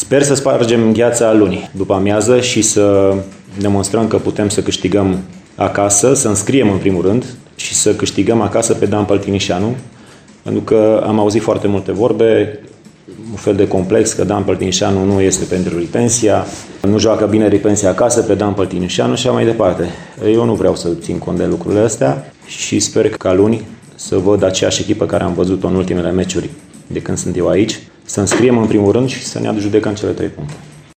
Sper să spargem gheața luni după amiază și să demonstrăm că putem să câștigăm acasă, să înscriem în primul rând și să câștigăm acasă pe Dan Păltinișanu, pentru că am auzit foarte multe vorbe, un fel de complex că Dan Păltinișanu nu este pentru Ripensia, nu joacă bine Ripensia acasă pe Dan Păltinișanu și așa mai departe. Eu nu vreau să țin cont de lucrurile astea și sper că ca luni să văd aceeași echipă care am văzut-o în ultimele meciuri de când sunt eu aici, să înscriem în primul rând și să ne adjudecăm cele 3 puncte.